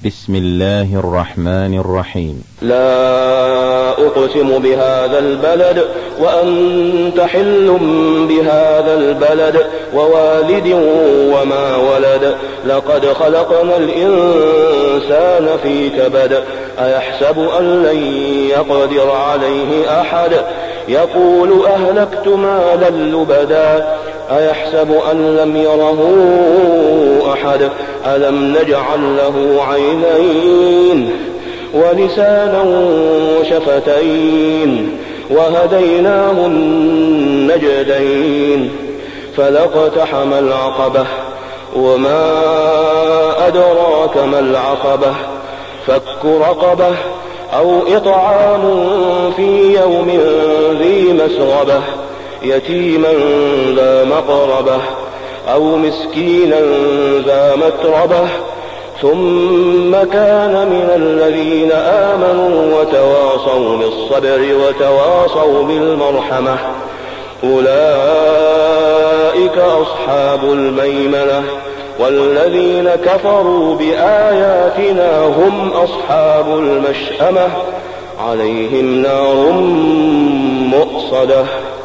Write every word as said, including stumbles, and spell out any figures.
بسم الله الرحمن الرحيم. لا أقسم بهذا البلد وأنت حل بهذا البلد ووالد وما ولد لقد خلقنا الإنسان في كبد أيحسب أن لن يقدر عليه أحد يقول أهلكت مالا لبدا أيحسب أن لم يره أحد ألم نجعل له عينين ولسانا وشفتين وهديناه النجدين فلاقتحم العقبة وما أدراك ما العقبة فك رقبة أو إطعام في يوم ذي مسغبة يتيما ذا مقربة أو مسكينا ذا متربة ثم كان من الذين آمنوا وتواصوا بالصبر وتواصوا بالمرحمة أولئك أصحاب الميمنة والذين كفروا بآياتنا هم أصحاب المشأمة عليهم نار مؤصدة.